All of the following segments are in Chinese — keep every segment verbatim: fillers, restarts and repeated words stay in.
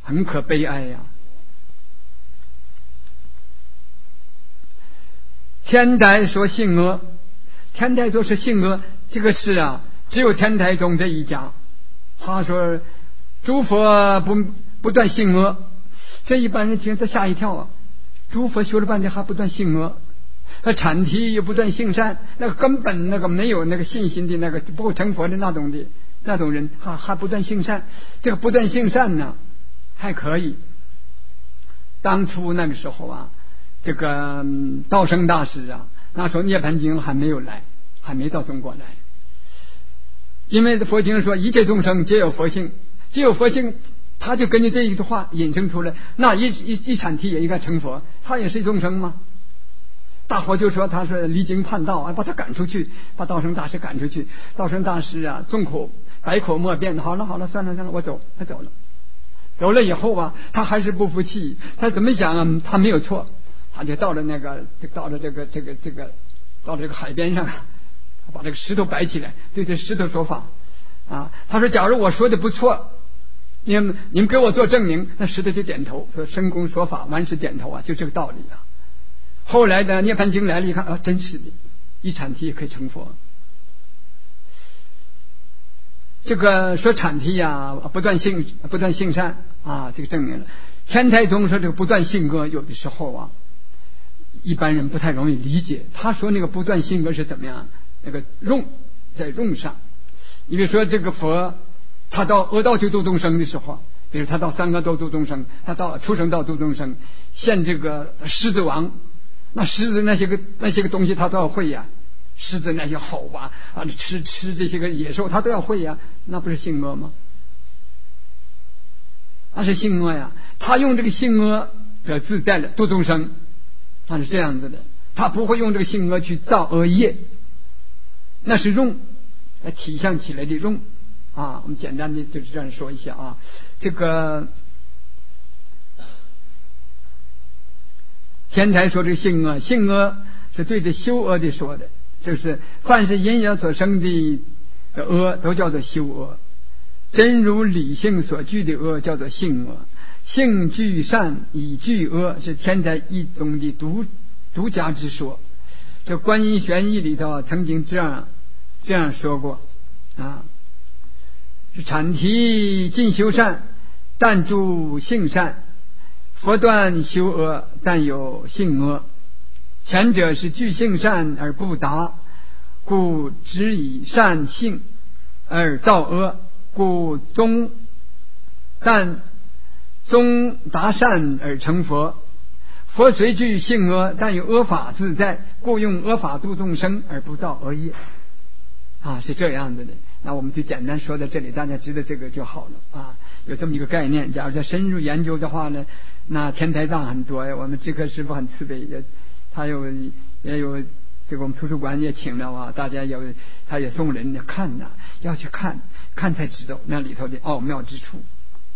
很可悲哀呀。天台说性恶，天台说是性恶，这个是啊，只有天台宗这一家。他说诸佛不不断性恶，这一般人听着吓一跳啊！诸佛修了半天还不断性恶，他阐提又不断性善，那个根本那个没有那个信心的那个不会成佛的那种的那种人，还还不断性善。这个不断性善呢还可以。当初那个时候啊，这个道生大师啊，那时候涅槃经还没有来，还没到中国来。因为佛经说一切众生皆有佛性，皆有佛性，他就根据这一句话引申出来，那一一一阐提也应该成佛，他也是众生吗？大伙就说他是离经叛道啊，把他赶出去，把道生大师赶出去。道生大师啊，众口百口莫辩，好了好了，算了算了，我走，他走了。走了以后啊，他还是不服气，他怎么想啊？他没有错，他就到了那个，就到了这个这个这个，到了这个海边上，把这个石头摆起来，对这石头说法啊。他说：“假如我说的不错，你们你们给我做证明。”那石头就点头，说：“深公说法，万事点头啊，就这个道理啊。”后来的涅槃经来了，一看啊，真是的，一阐提也可以成佛。这个说阐提呀，不断性不断性善啊，这个证明了。天台宗说这个不断性恶，有的时候啊，一般人不太容易理解。他说那个不断性恶是怎么样？那个用在用上，你比如说这个佛，他到阿道去度众生的时候，比如他到三恶道度众生，他到畜生道度众生，现这个狮子王，那狮子那些个那些个东西他都要会呀。狮子那些吼啊啊，吃吃这些个野兽，他都要会呀，那不是性恶吗？那是性恶呀。他用这个性恶的自在的度众生，他是这样子的，他不会用这个性恶去造恶业，那是用来体现起来的用啊。我们简单的就是这样说一下啊，这个天台说这个性恶，性恶是对着修恶的说的。就是凡是因缘所生的恶都叫做修恶，真如理性所具的恶叫做性恶。性具善以具恶，是天台一宗的独独家之说。这观音玄义里头曾经这样这样说过啊，是阐提尽修善，但助性善；佛断修恶，但有性恶。前者是具性善而不达，故只以善性而造恶，故终但终达善而成佛。佛虽具性恶，但有恶法自在，故用恶法度众生而不造恶业啊，是这样子的。那我们就简单说到这里，大家知道这个就好了啊。有这么一个概念，假如再深入研究的话呢，那天台藏很多呀。我们智克师父很慈悲，也他有也有这个我们图书馆也请了啊，大家有他也送人看呐、啊，要去看看才知道那里头的奥妙之处。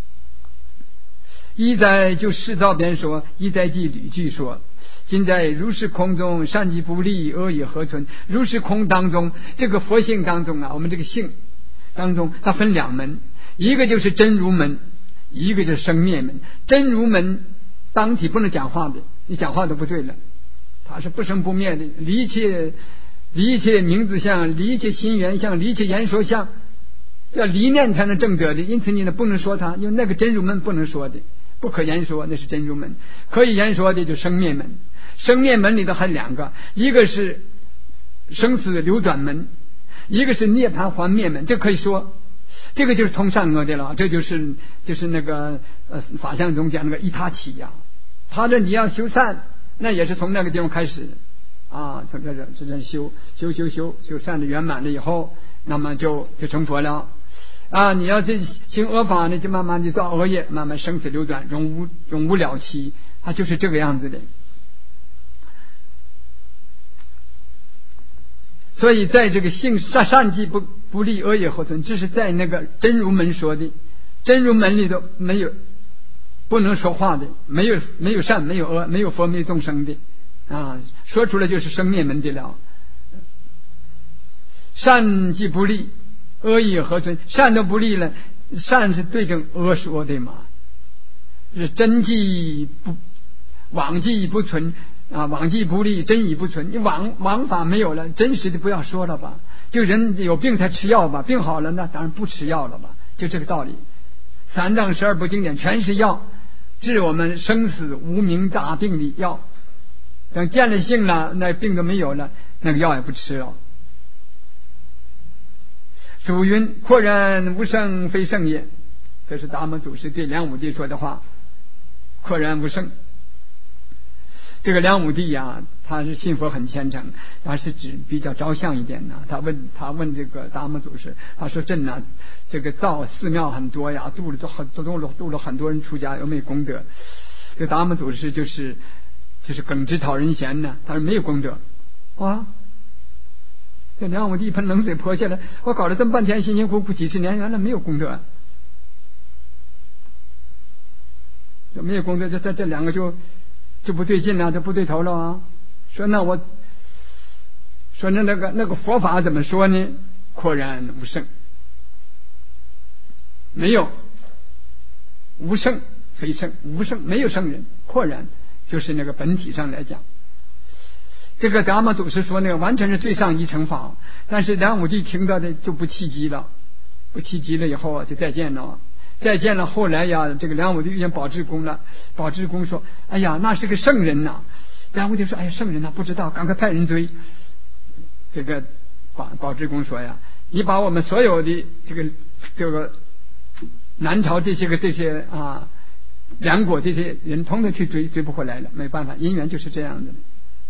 一在就世造边说，一在即屡句说。今在如是空中，善即不立，恶以何存？如是空当中，这个佛性当中啊，我们这个性当中，它分两门，一个就是真如门，一个就是生灭门。真如门当体不能讲话的，你讲话都不对了，它是不生不灭的，离一切离一切名字相，离一切心缘相，离一切言说相，要离念才能证得的。因此你呢不能说它，因为那个真如门不能说的，不可言说，那是真如门。可以言说的就生灭门。生灭门里头还两个，一个是生死流转门，一个是涅槃还灭门。这可以说，这个就是通善恶的了。这就是就是那个呃法相中讲那个一他起呀、啊，他的你要修善，那也是从那个地方开始啊，从这这这修修修修修善的圆满了以后，那么就就成佛了啊。你要是行恶法呢，就慢慢的造恶业，慢慢生死流转，永无永无了期，它就是这个样子的。所以在这个性善善即不不立，恶也何存？这是在那个真如门说的。真如门里头没有不能说话的，没有没有善，没有恶，没有佛，没有众生的啊，说出来就是生灭门的了。善即不立，恶也何存？善都不立了，善是对着恶说的嘛， 是真迹不往迹不存啊，往迹不立，真已不存。你往往法没有了，真实的不要说了吧。就人有病才吃药吧，病好了那当然不吃药了吧，就这个道理。三藏十二部经典全是药，治我们生死无名大病的药。等见了性了，那病都没有了，那个药也不吃了。主云：阔然无圣，非圣也。这是达摩祖师对梁武帝说的话。阔然无圣，这个梁武帝呀、啊，他是信佛很虔诚，他是指比较着相一点呢。他问他问这个达摩祖师，他说：“朕呢，这个造寺庙很多呀，度了都很度了度了很多人出家，有没有功德？”这达摩祖师就是就是耿直讨人嫌呢。他说没有功德啊。这梁武帝一盆冷水泼下来，我搞了这么半天，辛辛苦苦几十年，原来没有功德。这没有功德，这这这两个就就不对劲了，就不对头了啊！说那我说那那个那个佛法怎么说呢？阔然无圣，没有无圣非圣，无圣没有圣人，阔然就是那个本体上来讲。这个达摩祖师说那个完全是最上一乘法，但是梁武帝听到的就不契机了，不契机了以后啊就再见了。再见了，后来呀，这个梁武帝遇见宝智公了。宝智公说：“哎呀，那是个圣人呐！”梁武帝说：“哎呀，圣人呐，不知道，赶快派人追。”这个宝宝智公说呀：“你把我们所有的这个这个南朝这些个这些啊梁国这些人，统统去追，追不回来了，没办法，因缘就是这样的。”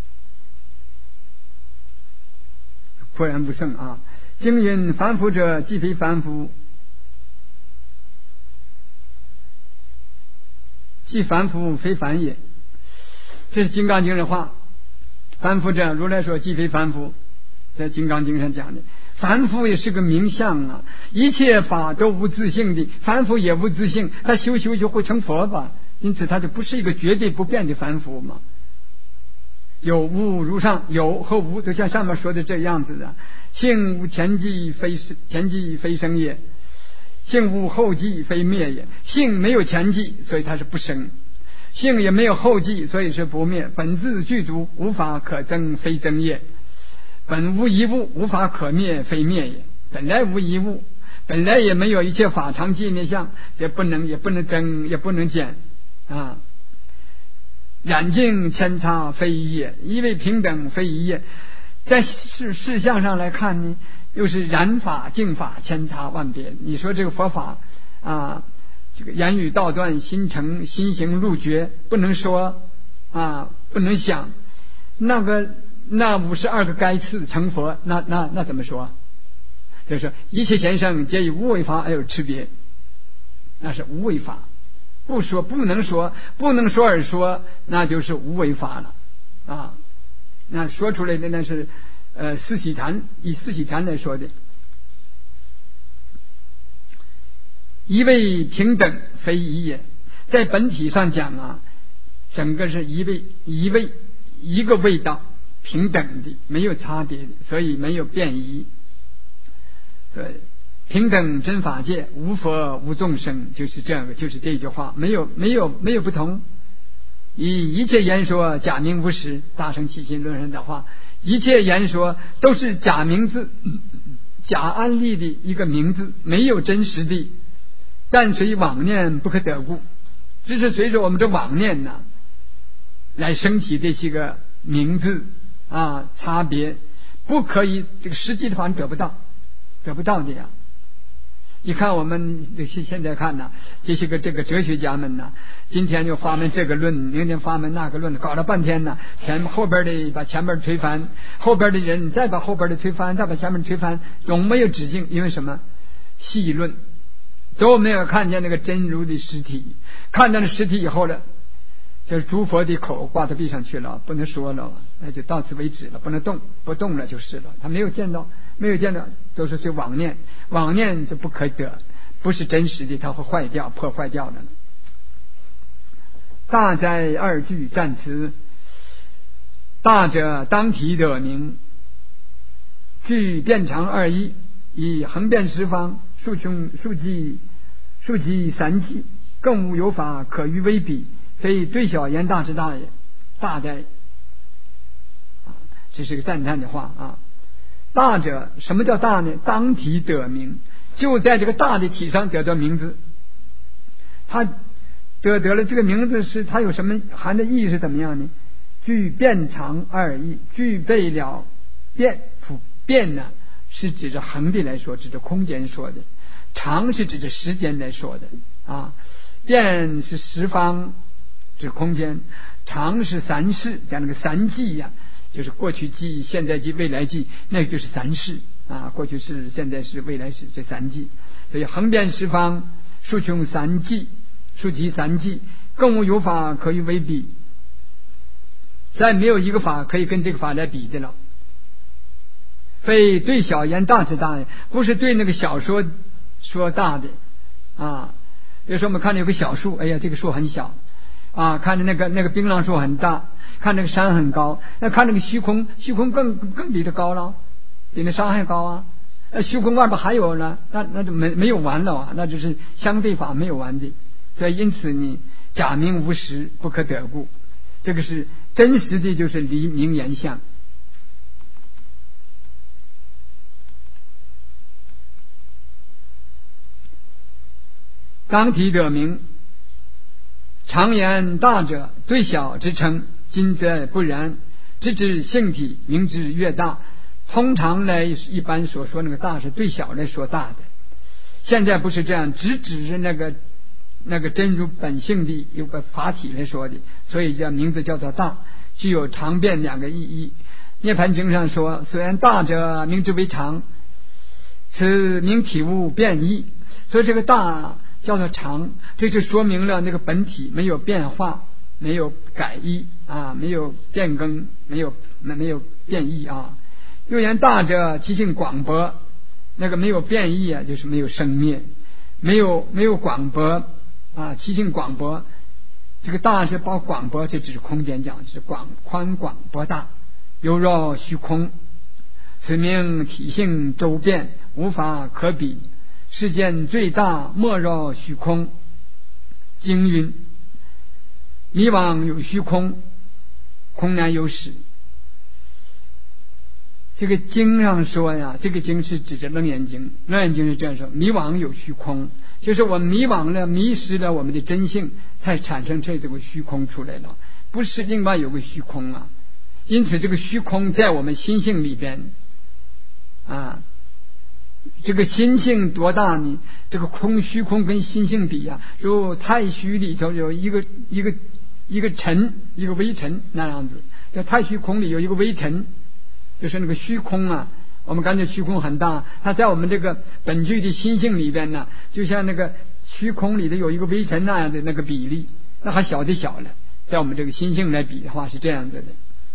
阔然不圣啊！经云：“凡夫者，既非凡夫。”即凡夫非凡也，这是《金刚经》的话。凡夫者，如来说既非凡夫，在《金刚经》上讲的。凡夫也是个名相啊，一切法都无自性的，凡夫也无自性，他修修就会成佛吧？因此，他就不是一个绝对不变的凡夫嘛。有无如上，有和无都像上面说的这样子的。性无前际非前际非生也。性无后继非灭也，性没有前继，所以它是不生；性也没有后继，所以是不灭。本自具足，无法可增，非增也。本无一物，无法可灭，非灭也。本来无一物，本来也没有一切法常寂灭相，也不能也不能增，也不能减啊。染净扦插，非一也；一味平等，非一也。在事事项上来看呢，又是染法净法千差万别。你说这个佛法啊，这个言语道断，心成心行入觉，不能说啊，不能想。那个那五十二个该次成佛，那那那怎么说？就是一切贤圣皆以无为法而有区别，那是无为法。不说不能说不能说而说，那就是无为法了啊。那说出来的那是呃四喜禅，以四喜禅来说的。一味平等非一也，在本体上讲啊，整个是一味一味一个味道，平等的，没有差别的，所以没有变异。对，平等真法界，无佛无众生，就是这个，就是这句话，没有没有没有不同。以一切言说假名无实，大乘起信论上的话，一切言说都是假名字，假安立的一个名字，没有真实的，但随妄念不可得故，只是随着我们的妄念呢、啊，来升起这些个名字啊，差别不可以，这个实际的话你得不到，得不到的呀。你看我们现在看呢，这些个这个哲学家们呢，今天就发明这个论，明天发明那个论，搞了半天呢，前后边的把前边推翻，后边的人再把后边的推翻，再把前面推翻，总没有止境。因为什么？细论都没有看见那个真如的实体，看见了实体以后了，就是诸佛的口挂到地上去了，不能说了，那就到此为止了，不能动，不动了就是了。他没有见到，没有见到，都是随妄念，妄念就不可得，不是真实的，它会坏掉，破坏掉的。大哉二句赞词，大者当体得名，句遍长二义，以横遍十方，数穷数计数计三计， 更无有法可与为比，非最小言大之大也，大哉！这是个赞叹的话啊。大者，什么叫大呢？当体得名，就在这个大的体上得到名字。他得得了这个名字，是它有什么含的意义是怎么样呢？具变长二义，具备了变。变呢是指着横的来说，指着空间说的；长是指着时间来说的啊。变是十方指空间，长是三世，像那个三际呀、啊，就是过去际、现在际、未来际，那个就是三世啊。过去式、现在式、未来式，这三际。所以横遍十方，数穷三际，数及三际，更无有法可与为比。再没有一个法可以跟这个法来比的了。非对小言大之大，不是对那个小说说大的啊。比如说我们看着有个小树，哎呀，这个树很小啊；看着那个那个槟榔树很大，看那个山很高，那看那个虚空，虚空更更比它高了，比那山还高啊。那虚空外边还有呢，那那就没没有完了啊，那就是相对法没有完的。所以因此呢，假名无实，不可得故。这个是真实的，就是离名言相。当体得名，常言大者最小之称，今则不然，直指性体，名之越大。通常来一般所说那个大是最小来说大的，现在不是这样，只指着那个那个真如本性的有个法体来说的，所以叫名字叫做大，具有常变两个意义。涅盘经上说，虽然大者名之为常，此名体无变异，所以这个大叫做常，这就说明了那个本体没有变化，没有改异啊，没有变更，没有没有变异啊。又言大者其性广博，那个没有变异啊，就是没有生灭，没有没有广博啊，其性广博。这个大是包广博，这只是空间讲，是广宽广博大，犹若虚空，此名体性周遍，无法可比。世间最大，莫若虚空。经云：迷惘有虚空，空难有始。这个经上说呀，这个经是指着楞严经，楞严经是这样说：迷惘有虚空，就是我迷惘了，迷失了我们的真性，才产生这个虚空出来了，不是另外有个虚空啊。因此这个虚空在我们心性里边啊，这个心性多大呢？这个空虚空跟心性比啊，如太虚里头有一个一个一个尘，一个微尘那样子，在太虚空里有一个微尘，就是那个虚空啊。我们感觉虚空很大，它在我们这个本具的心性里边呢，就像那个虚空里的有一个微尘那样的那个比例，那还小的小了，在我们这个心性来比的话是这样子的。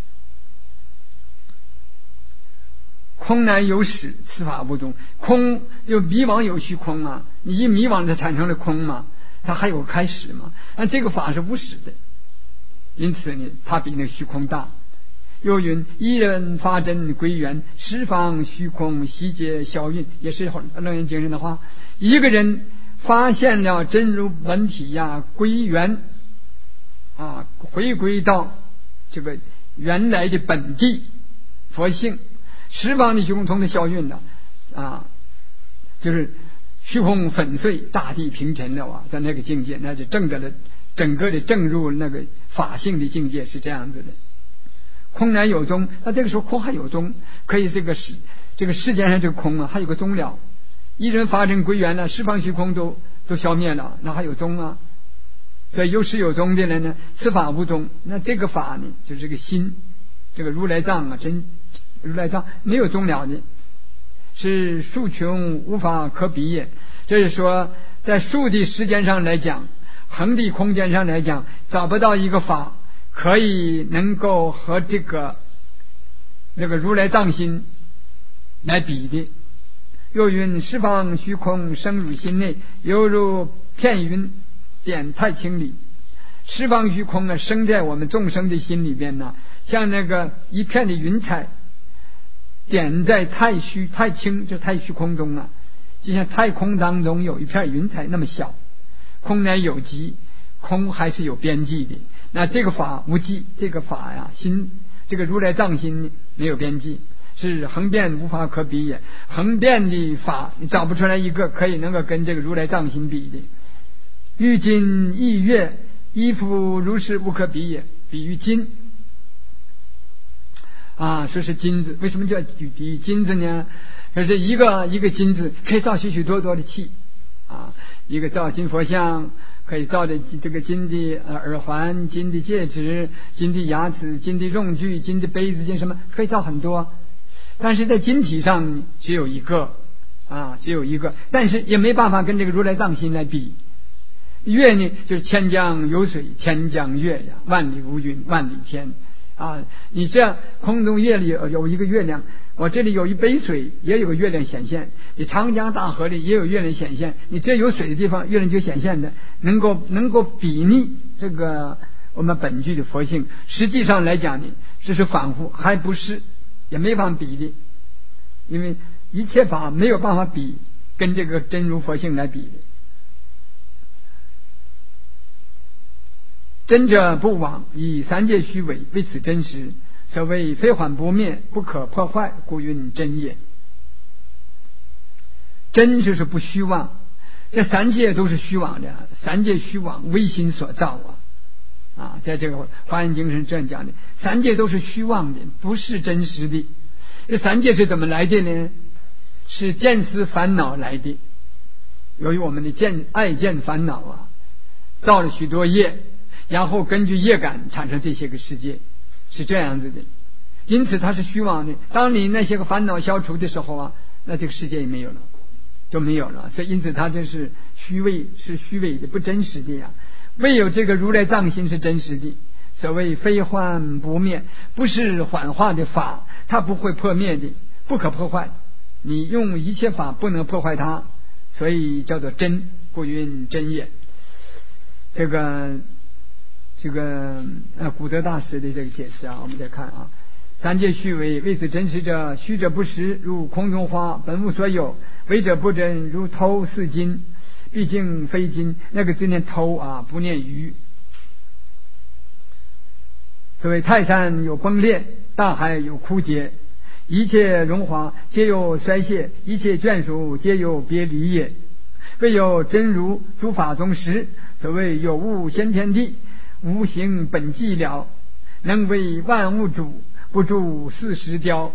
空难有始，此法不中。空有迷惘有虚空嘛，你一迷惘它产生了空嘛，它还有开始嘛。那这个法是无始的，因此呢，它比那个虚空大。又云：一人发真归元，十方虚空悉皆消运，也是楞严经上的话。一个人发现了真如本体呀，归元啊，回归到这个原来的本地佛性。十方的虚空通的消运了啊，就是虚空粉碎，大地平沉了啊，在那个境界，那就证得了整个的证入那个法性的境界，是这样子的。空难有终，那这个时候空还有终，可以这个世这个世间上这个空啊，还有个终了。一人发真归元了，十方虚空都都消灭了，那还有终啊。所以有始有终的人呢，此法无终。那这个法呢，就是这个心，这个如来藏啊，真。如来藏没有终了的，是数穷无法可比也。这是说，在数的时间上来讲，恒的空间上来讲，找不到一个法可以能够和这个那个如来藏心来比的。又云：十方虚空生入心内，犹如片云点太清里。十方虚空呢，生在我们众生的心里边呢，像那个一片的云彩。点在太虚太清，就太虚空中啊，就像太空当中有一片云彩那么小。 空乃有极，空还是有边际的。那这个法无际，这个法呀，心这个如来藏心没有边际，是恒遍无法可比也。恒遍的法你找不出来一个可以能够跟这个如来藏心比的。玉金亦月，衣服如是无可比也。比喻金啊，说是金子，为什么叫比喻金子呢？就是一个一个金子可以造许许多多的器啊，一个造金佛像，可以造的这个金的耳环、金的戒指、金的牙齿、金的用具、金的杯子、金什么，可以造很多。但是在金体上只有一个啊，只有一个，但是也没办法跟这个如来藏心来比。月呢，就是千江有水，千江月呀，万里无云，万里天啊！你这样空中月里有有一个月亮，我这里有一杯水，也有个月亮显现。你长江大河里也有月亮显现，你这有水的地方，月亮就显现的，能够能够比拟这个我们本具的佛性。实际上来讲呢，这是仿佛，还不是，也没法比的，因为一切法没有办法比，跟这个真如佛性来比的。真者不往，以三界虚伪为此真实，所谓非缓不灭，不可破坏，故云真也。真就是不虚妄，这三界都是虚妄的，三界虚妄，唯心所造啊！啊，在这个华严经是这样讲的，三界都是虚妄的，不是真实的。这三界是怎么来的呢？是见思烦恼来的。由于我们的见爱见烦恼啊，造了许多业。然后根据业感产生这些个世界，是这样子的，因此它是虚妄的。当你那些个烦恼消除的时候啊，那这个世界也没有了，就没有了。所以因此它就是虚伪，是虚伪的，不真实的呀。唯有这个如来藏心是真实的。所谓非幻不灭，不是幻化的法，它不会破灭的，不可破坏。你用一切法不能破坏它，所以叫做真，故云真也。这个。这个呃，古德大师的这个解释啊，我们再看啊，三界虚伪，为此真实者，虚者不实，如空中花，本无所有；伪者不真，如偷似金，毕竟非金。那个字念偷啊，不念鱼。所谓泰山有崩裂，大海有枯竭，一切荣华皆有衰谢，一切眷属皆有别离也。唯有真如诸法中实，所谓有物先天地。无形本寂了，能为万物主，不住四时雕。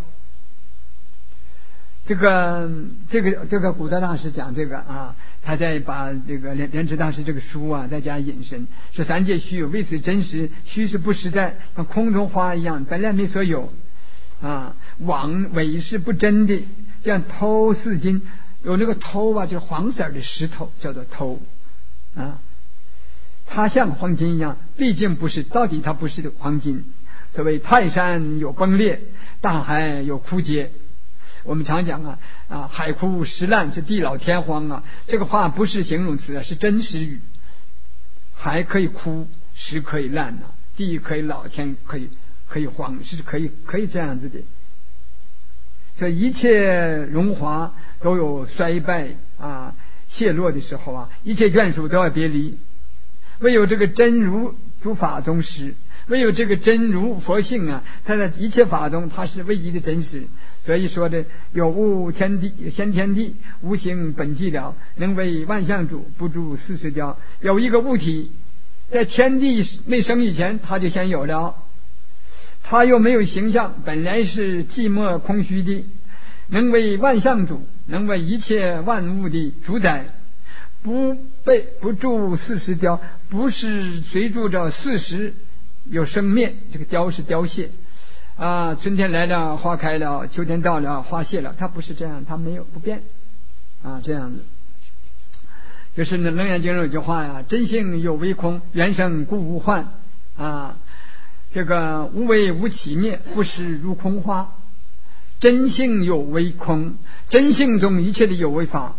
这个这个这个古德大师讲这个啊，他在把这个莲莲池大师这个书啊再加引申，是三界虚有，为此真实，虚是不实在，像空中花一样，本来没所有啊。妄伪是不真的，像偷似金，有那个偷啊，就是黄色的石头，叫做偷啊。它像黄金一样，毕竟不是，到底它不是黄金。所谓泰山有崩裂，大海有枯竭。我们常讲啊啊，海枯石烂是地老天荒啊，这个话不是形容词啊，是真实语。海可以枯，石可以烂啊，地可以老，天可以可以荒，是可以可以这样子的。所以一切荣华都有衰败啊泄落的时候啊，一切眷属都要别离。唯有这个真如诸法中实，唯有这个真如佛性啊，它在一切法中它是唯一的真实。所以说的有物天地先天地，无形本寂了，能为万象主，不住四时雕。有一个物体在天地没生以前，它就先有了，它又没有形象，本来是寂寞空虚的，能为万象主，能为一切万物的主宰。不被不住四时雕，不是随住着四时有生灭，这个凋是凋谢啊，春天来了花开了，秋天到了花谢了，它不是这样，它没有不变啊，这样子。就是呢，楞严经有句话呀，真性有为空，缘生故无幻啊，这个无为无起灭，不实如空花。真性有为空，真性中一切的有为法。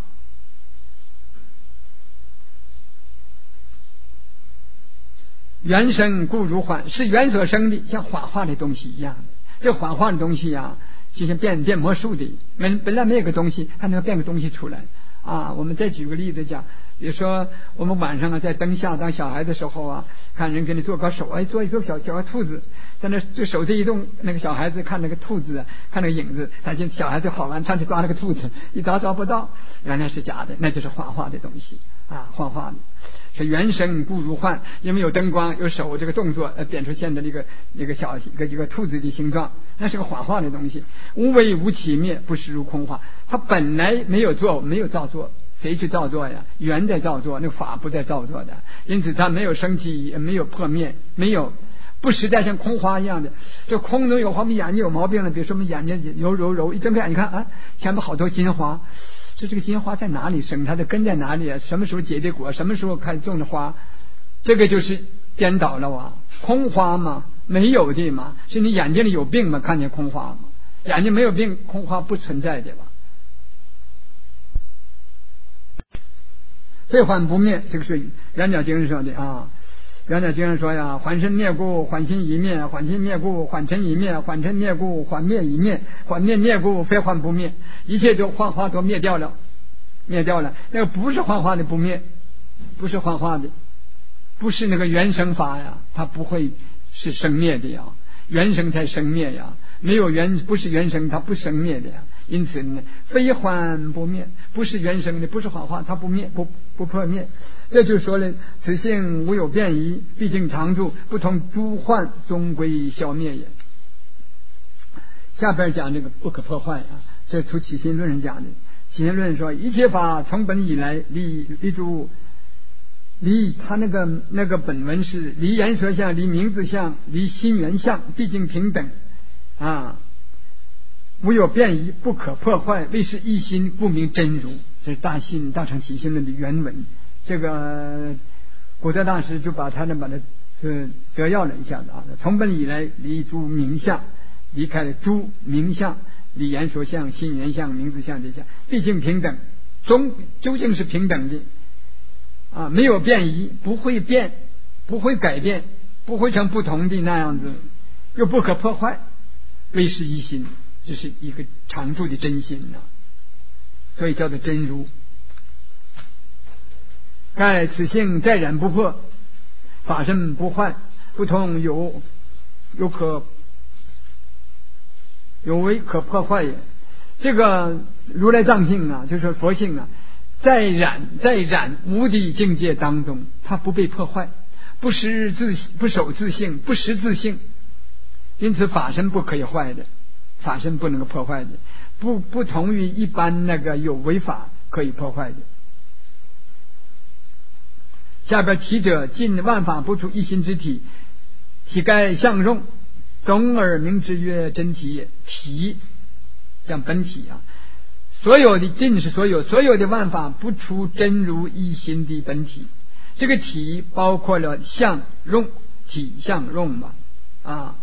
缘生故如幻，是缘所生的，像幻化的东西一样的。这幻化的东西啊，就像变变魔术的，本本来没有个东西，它能变个东西出来啊。我们再举个例子讲， 比如说我们晚上啊在灯下当小孩的时候啊，看人给你做个手，哎，做一个小小个兔子，在那这手这一动，那个小孩子看那个兔子，看那个影子，他就小孩子好玩，他去抓那个兔子，一抓抓不到，原来是假的，那就是画画的东西啊，画画的。是原生不如幻，因为有灯光有手这个动作呃变出现的那个那个小一个一个兔子的形状，那是个画画的东西。无为无起灭，不实如空话，它本来没有做，没有造作，谁去造作呀？缘在造作，那个法不在造作的，因此它没有生起，也没有破灭，没有不实在像空花一样的。这空中有花，我们眼睛有毛病了，比如说我们眼睛揉揉揉，一睁开你看啊，前面好多金花。这这个金花在哪里生？它的根在哪里啊？什么时候结的果？什么时候开始种的花？这个就是颠倒了啊！空花嘛，没有的嘛，是你眼睛里有病嘛？看见空花嘛？眼睛没有病，空花不存在的吧？非幻不灭，这个是圆角经说的啊。圆角经说呀，幻身灭故，幻心一灭；幻心灭故，幻尘一灭；幻尘灭故，幻灭一灭；幻灭灭故，非幻不灭。一切都幻化都灭掉了，灭掉了。那个不是幻化的不灭，不是幻化的，不是那个原生法呀，它不会是生灭的呀，原生才生灭呀，没有原不是原生，它不生灭的呀。因此呢，非幻不灭，不是原生的，不是幻化，它不灭，不不破灭。这就说了，此性无有变异，毕竟常住，不同诸幻，终归消灭也。下边讲这个不可破坏啊，这是从起心论上讲的。起心论说，一切法从本以来，离离诸离他那个那个本文是离言说相，离名字相，离心缘相，毕竟平等啊，无有变异，不可破坏，谓是一心，不明真如。这是大信大乘起心论的原文。这个古德大师就把他呢把它呃摘要了一下子啊，从本以来离诸名相，离开了诸名相，理言说相、心缘相、名字相这些，毕竟平等，终究竟是平等的啊，没有变异，不会变，不会改变，不会成不同的那样子，又不可破坏，谓是一心，这是一个常住的真心啊，所以叫做真如。盖此性在然不破，法身不坏，不同有有可有为可破坏也。这个如来藏性啊，就是佛性啊，在染在染无的境界当中，它不被破坏，不失自不守自性，不失自性，因此法身不可以坏的，法身不能够破坏的，不不同于一般那个有为法可以破坏的。下边体者尽万法不出一心之体，体盖相用，总而名之曰真体也。体像本体啊，所有的尽是所有所有的万法不出真如一心的本体。这个体包括了相用，体相用嘛啊。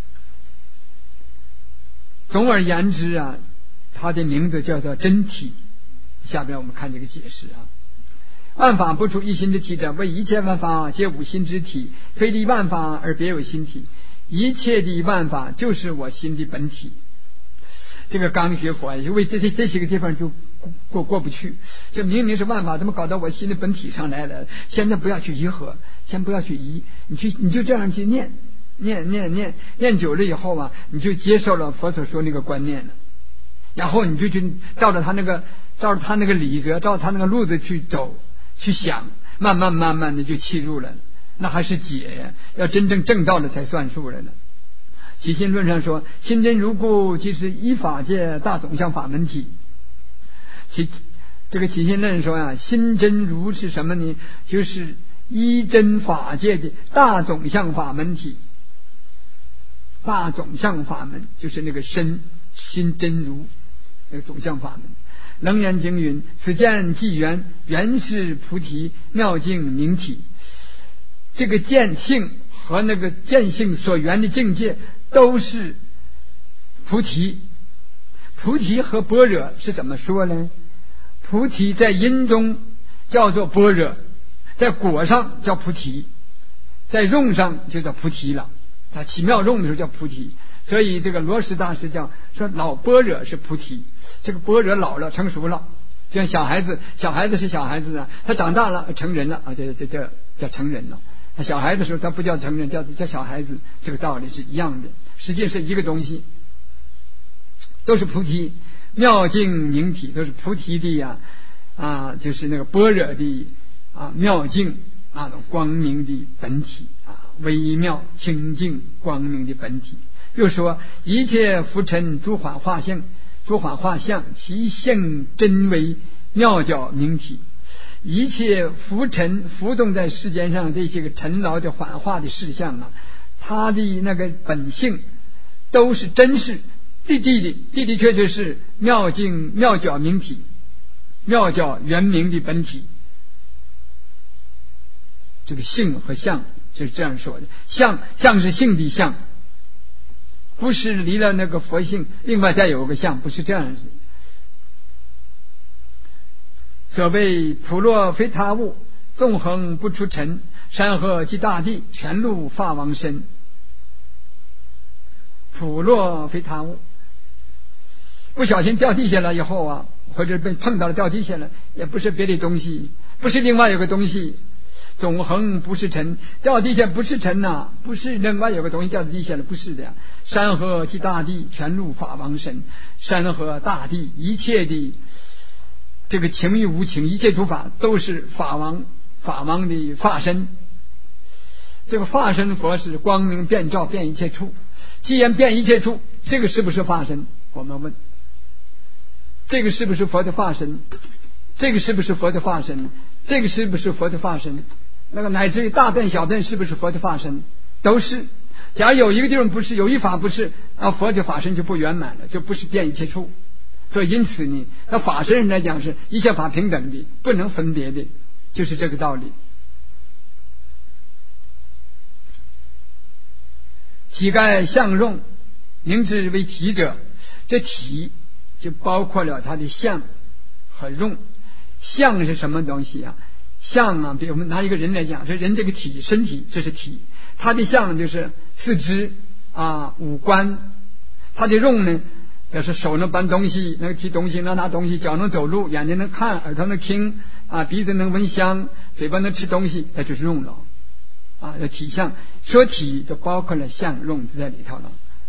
总而言之啊，它的名字叫做真体。下边我们看这个解释啊。万法不出一心之体者，为一切万法皆无心之体，非离万法而别有心体。一切的万法就是我心的本体。这个刚学佛因为这些这些个地方就过过不去，这明明是万法，怎么搞到我心的本体上来了？现在不要去疑合，先不要去疑，你去你就这样去念念念念念久了以后啊，你就接受了佛所说那个观念了，然后你就去照着他那个照着他那个理则，照着他那个路子去走去想，慢慢慢慢的就契入了，那还是解呀，要真正证到了才算数了呢。起心论上说，心真如故，即是依法界大总相法门体。其这个起心论说呀、啊，心真如是什么呢？就是依真法界的大总相法门体。大总相法门就是那个身心真如那个总相法门。楞严经云：此见即缘，缘是菩提，妙境明体。这个见性和那个见性所缘的境界都是菩提。菩提和般若是怎么说呢？菩提在因中叫做般若，在果上叫菩提，在用上就叫菩提了。他起妙用的时候叫菩提，所以这个罗什大师讲说老般若是菩提，这个般若老了成熟了， 就像小孩子，小孩子是小孩子啊，他长大了成人了啊，这这叫叫成人了。他小孩子的时候，他不叫成人，叫叫小孩子，这个道理是一样的，实际是一个东西，都是菩提妙境明体，都是菩提的呀啊，就是那个般若的啊妙境啊光明的本体啊，微妙清净光明的本体。又说一切浮尘诸法化性，诸法化相，其性真为妙觉明体。一切浮尘浮动在世间上这些个尘劳的幻化的事项啊，它的那个本性都是真实的的的的的确确是妙境妙觉明体，妙觉圆明的本体。这个性和相就是这样说的，相相是性的相，不是离了那个佛性另外再有个相，不是这样子。所谓普落非他物，纵横不出尘，山河及大地，全露法王身。普落非他物，不小心掉地下了以后啊，或者被碰到了掉地下了，也不是别的东西，不是另外有个东西。纵横不是尘，掉地下不是尘呐、啊，不是另外有个东西掉地下了，不是的呀。山河及大地，全露法王身。山河大地一切的这个情与无情，一切诸法都是法王法王的法身。这个法身佛是光明遍照，遍一切处。既然遍一切处，这个是不是法身？我们问，这个是不是佛的法身？这个是不是佛的法身？这个是不是佛的法身？那个乃至于大便小便是不是佛的法身？都是。假如有一个地方不是，有一法不是，那佛的法身就不圆满了，就不是遍一切处。所以因此呢，那法身人来讲是一切法平等的，不能分别的，就是这个道理。体盖相用，名之为体者，这体就包括了它的相和用。相是什么东西啊？相啊，比如我们拿一个人来讲，这人这个体身体，这是体，它的相就是四肢啊五官，它的用呢，要是手能搬东西，能提东西，能拿东西，脚能走路，眼睛能看，耳朵能听啊，鼻子能闻香，嘴巴能吃东西，那就是用了啊。这体相说体就包括了相用在里头了。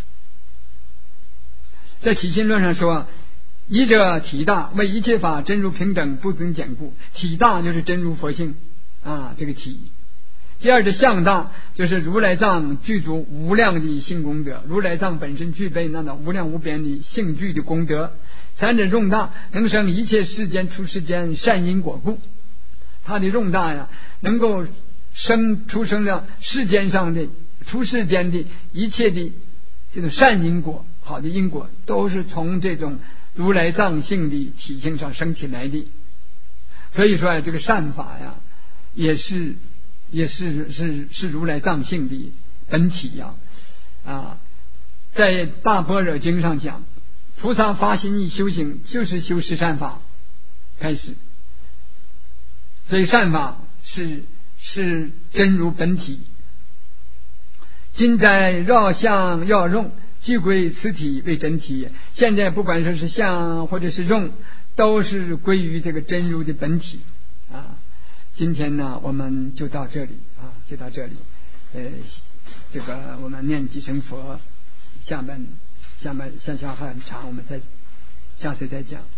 在体性论上说，一者体大，为一切法真如平等，不增减故。体大就是真如佛性啊，这个体。第二的相大，就是如来藏具足无量的性功德，如来藏本身具备那种无量无边的性具的功德。三者用大，能生一切世间出世间善因果故。它的用大呀，能够生出生了世间上的出世间的一切的这种善因果，好的因果，都是从这种如来藏性的体性上生起来的。所以说呀，这个善法呀，也是也是是是如来藏性的本体呀啊！在大般若经上讲，菩萨发心意修行，就是修十善法开始。所以善法是是真如本体。今在绕相要用，即归此体为真体。现在不管说是相或者是用，都是归于这个真如的本体啊。今天呢，我们就到这里啊，就到这里。呃，这个我们念几声佛，下面下面下下还很长，我们再下次再讲。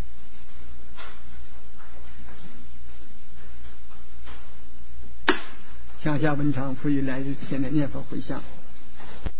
向下文长，赋予来日现在念佛回向。